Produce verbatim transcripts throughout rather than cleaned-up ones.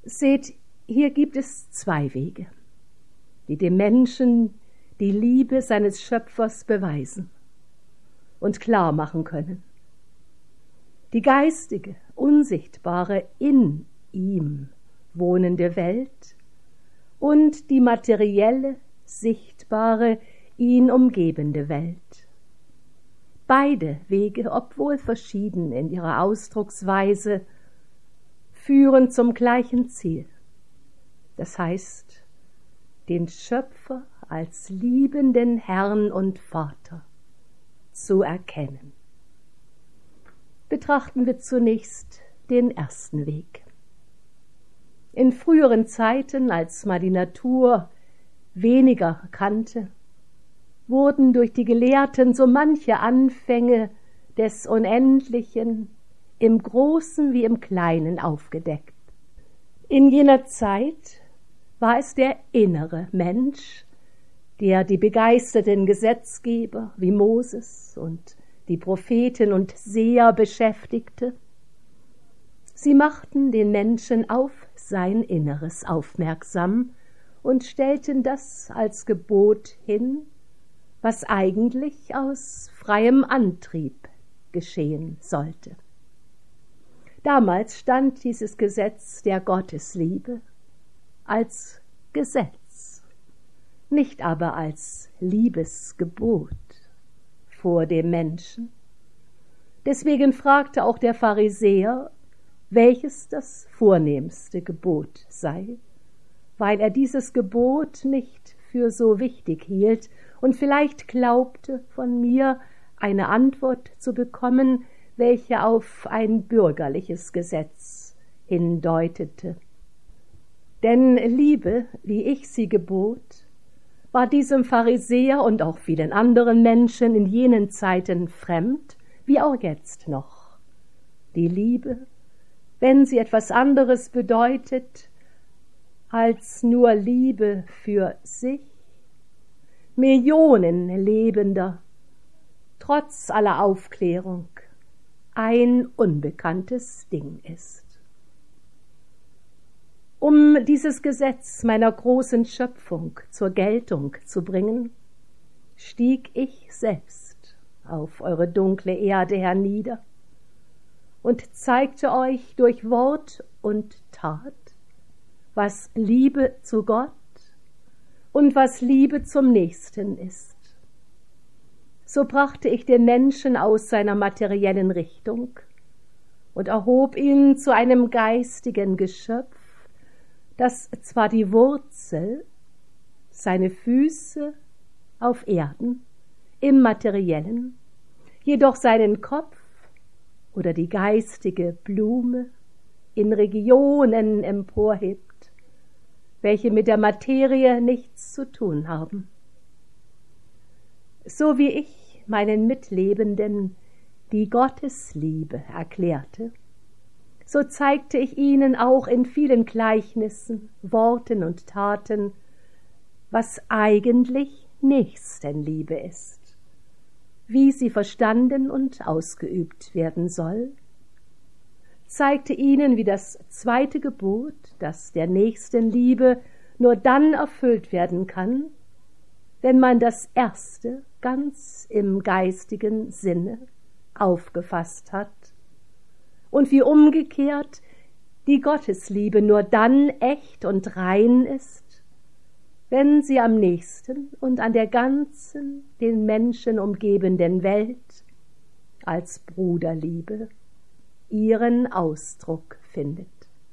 Seht, hier gibt es zwei Wege, die dem Menschen die Liebe seines Schöpfers beweisen und klar machen können. Die geistige, unsichtbare, in ihm wohnende Welt und die materielle, sichtbare, ihn umgebende Welt. Beide Wege, obwohl verschieden in ihrer Ausdrucksweise, führen zum gleichen Ziel. Das heißt, den Schöpfer als liebenden Herrn und Vater zu erkennen. Betrachten wir zunächst den ersten Weg. In früheren Zeiten, als man die Natur weniger kannte, wurden durch die Gelehrten so manche Anfänge des Unendlichen im Großen wie im Kleinen aufgedeckt. In jener Zeit war es der innere Mensch, der die begeisterten Gesetzgeber wie Moses und die Propheten und Seher beschäftigte. Sie machten den Menschen auf sein Inneres aufmerksam und stellten das als Gebot hin, was eigentlich aus freiem Antrieb geschehen sollte. Damals stand dieses Gesetz der Gottesliebe als Gesetz, nicht aber als Liebesgebot vor dem Menschen. Deswegen fragte auch der Pharisäer, welches das vornehmste Gebot sei, weil er dieses Gebot nicht für so wichtig hielt und vielleicht glaubte, von mir eine Antwort zu bekommen, welche auf ein bürgerliches Gesetz hindeutete. Denn Liebe, wie ich sie gebot, war diesem Pharisäer und auch vielen anderen Menschen in jenen Zeiten fremd, wie auch jetzt noch. Die Liebe, wenn sie etwas anderes bedeutet als nur Liebe für sich, Millionen Lebender, trotz aller Aufklärung, ein unbekanntes Ding ist. Um dieses Gesetz meiner großen Schöpfung zur Geltung zu bringen, stieg ich selbst auf eure dunkle Erde hernieder und zeigte euch durch Wort und Tat, was Liebe zu Gott und was Liebe zum Nächsten ist. So brachte ich den Menschen aus seiner materiellen Richtung und erhob ihn zu einem geistigen Geschöpf, das zwar die Wurzel, seine Füße auf Erden, im Materiellen, jedoch seinen Kopf oder die geistige Blume in Regionen emporhebt, welche mit der Materie nichts zu tun haben. So wie ich meinen Mitlebenden die Gottesliebe erklärte, so zeigte ich ihnen auch in vielen Gleichnissen, Worten und Taten, was eigentlich Nächstenliebe ist, wie sie verstanden und ausgeübt werden soll, zeigte ihnen, wie das zweite Gebot, das der Nächstenliebe, nur dann erfüllt werden kann, wenn man das erste ganz im geistigen Sinne aufgefasst hat und wie umgekehrt die Gottesliebe nur dann echt und rein ist, wenn sie am nächsten und an der ganzen, den Menschen umgebenden Welt als Bruderliebe ihren Ausdruck findet.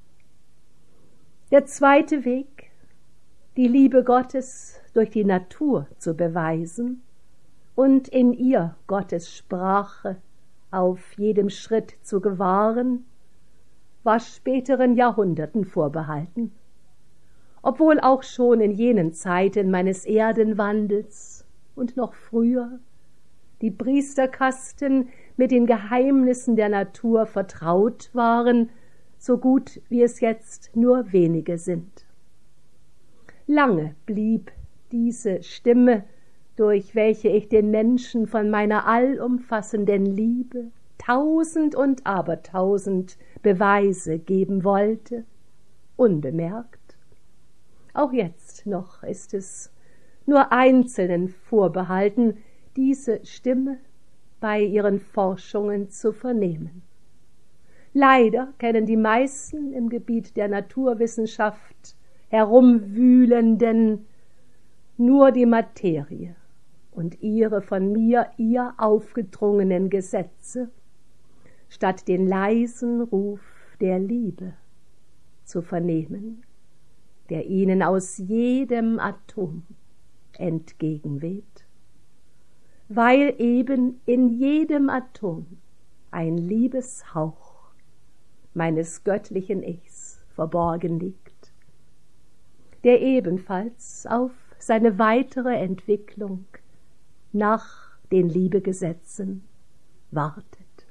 Der zweite Weg, die Liebe Gottes durch die Natur zu beweisen und in ihr Gottes Sprache auf jedem Schritt zu gewahren, war späteren Jahrhunderten vorbehalten, obwohl auch schon in jenen Zeiten meines Erdenwandels und noch früher die Priesterkasten mit den Geheimnissen der Natur vertraut waren, so gut wie es jetzt nur wenige sind. Lange blieb diese Stimme, durch welche ich den Menschen von meiner allumfassenden Liebe tausend und abertausend Beweise geben wollte, unbemerkt. Auch jetzt noch ist es nur Einzelnen vorbehalten, diese Stimme bei ihren Forschungen zu vernehmen. Leider kennen die meisten im Gebiet der Naturwissenschaft Herumwühlenden nur die Materie und ihre von mir ihr aufgedrungenen Gesetze, statt den leisen Ruf der Liebe zu vernehmen, der ihnen aus jedem Atom entgegenweht, weil eben in jedem Atom ein Liebeshauch meines göttlichen Ichs verborgen liegt, der ebenfalls auf seine weitere Entwicklung nach den Liebegesetzen wartet.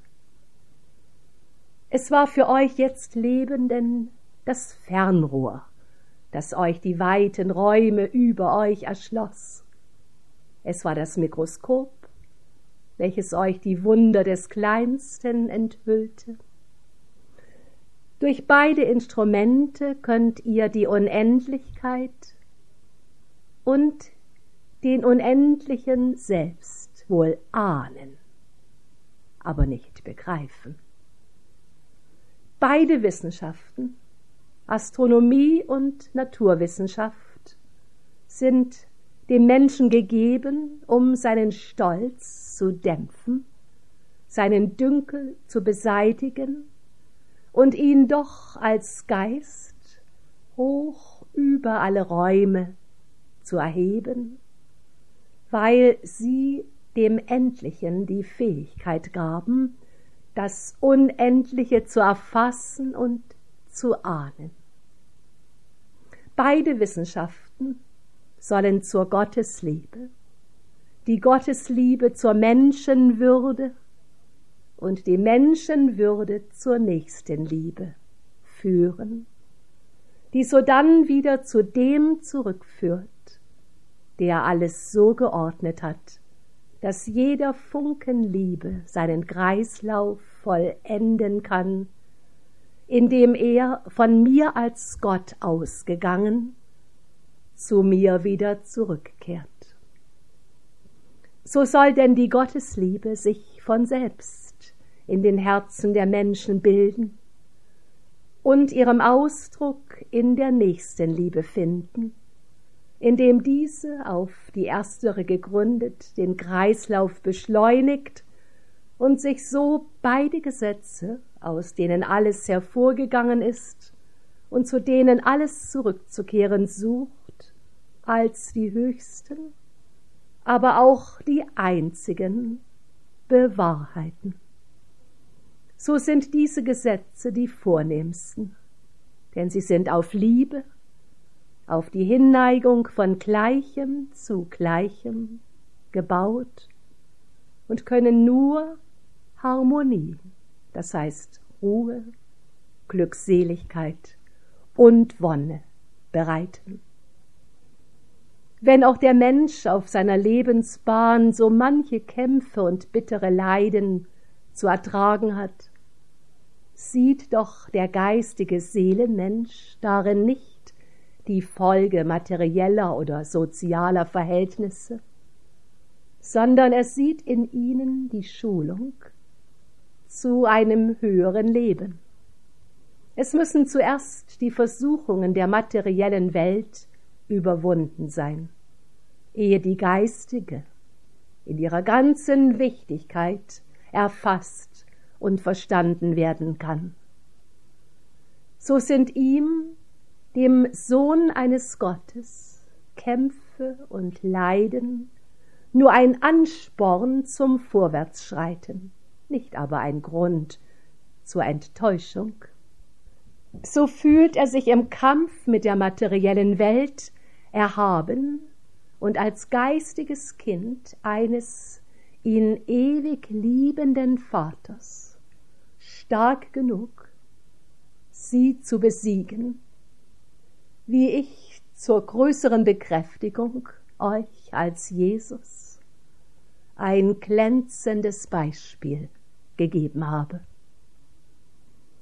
Es war für euch jetzt Lebenden das Fernrohr, das euch die weiten Räume über euch erschloss. Es war das Mikroskop, welches euch die Wunder des Kleinsten enthüllte. Durch beide Instrumente könnt ihr die Unendlichkeit und den Unendlichen selbst wohl ahnen, aber nicht begreifen. Beide Wissenschaften, Astronomie und Naturwissenschaft, sind dem Menschen gegeben, um seinen Stolz zu dämpfen, seinen Dünkel zu beseitigen und ihn doch als Geist hoch über alle Räume zu erheben, weil sie dem Endlichen die Fähigkeit gaben, das Unendliche zu erfassen und zu ahnen. Beide Wissenschaften sollen zur Gottesliebe, die Gottesliebe zur Menschenwürde und die Menschenwürde zur Nächstenliebe führen, die sodann wieder zu dem zurückführt, der alles so geordnet hat, dass jeder Funken Liebe seinen Kreislauf vollenden kann, indem er von mir als Gott ausgegangen zu mir wieder zurückkehrt. So soll denn die Gottesliebe sich von selbst in den Herzen der Menschen bilden und ihrem Ausdruck in der Nächstenliebe finden, indem diese auf die erstere gegründet den Kreislauf beschleunigt und sich so beide Gesetze, aus denen alles hervorgegangen ist und zu denen alles zurückzukehren sucht, als die höchsten, aber auch die einzigen bewahrheiten. So sind diese Gesetze die vornehmsten, denn sie sind auf Liebe, auf die Hinneigung von Gleichem zu Gleichem gebaut und können nur Harmonie, das heißt Ruhe, Glückseligkeit und Wonne bereiten. Wenn auch der Mensch auf seiner Lebensbahn so manche Kämpfe und bittere Leiden zu ertragen hat, sieht doch der geistige Seelenmensch darin nicht die Folge materieller oder sozialer Verhältnisse, sondern er sieht in ihnen die Schulung zu einem höheren Leben. Es müssen zuerst die Versuchungen der materiellen Welt überwunden sein, ehe die geistige in ihrer ganzen Wichtigkeit erfasst und verstanden werden kann. So sind ihm, dem Sohn eines Gottes, Kämpfe und Leiden nur ein Ansporn zum Vorwärtsschreiten, nicht aber ein Grund zur Enttäuschung. So fühlt er sich im Kampf mit der materiellen Welt erhaben und als geistiges Kind eines ihn ewig liebenden Vaters stark genug, sie zu besiegen, wie ich zur größeren Bekräftigung euch als Jesus ein glänzendes Beispiel gegeben habe.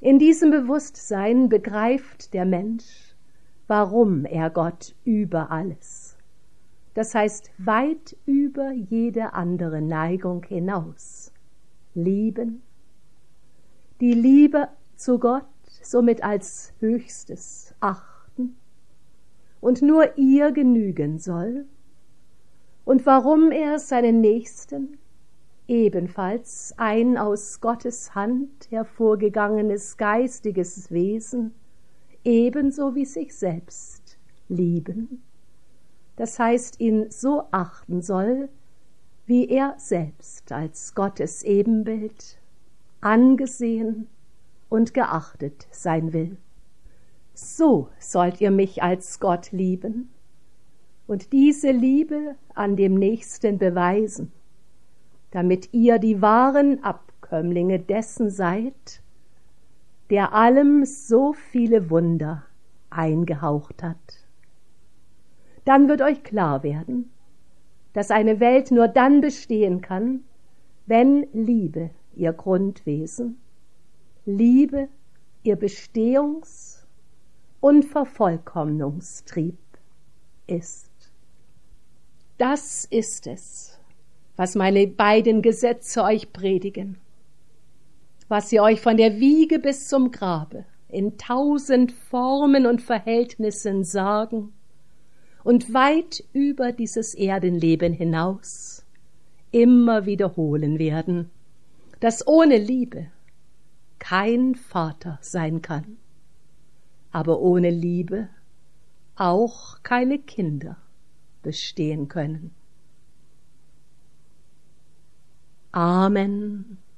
In diesem Bewusstsein begreift der Mensch, warum er Gott über alles, das heißt weit über jede andere Neigung hinaus, lieben, die Liebe zu Gott somit als höchstes achten und nur ihr genügen soll, und warum er seinen Nächsten, ebenfalls ein aus Gottes Hand hervorgegangenes geistiges Wesen, ebenso wie sich selbst lieben, das heißt ihn so achten soll, wie er selbst als Gottes Ebenbild angesehen und geachtet sein will. So sollt ihr mich als Gott lieben und diese Liebe an dem Nächsten beweisen, damit ihr die wahren Abkömmlinge dessen seid, der allem so viele Wunder eingehaucht hat. Dann wird euch klar werden, dass eine Welt nur dann bestehen kann, wenn Liebe ihr Grundwesen, Liebe ihr Bestehungs- und Vervollkommnungstrieb ist. Das ist es, was meine beiden Gesetze euch predigen, was sie euch von der Wiege bis zum Grabe in tausend Formen und Verhältnissen sagen und weit über dieses Erdenleben hinaus immer wiederholen werden, dass ohne Liebe kein Vater sein kann, aber ohne Liebe auch keine Kinder bestehen können. Amen.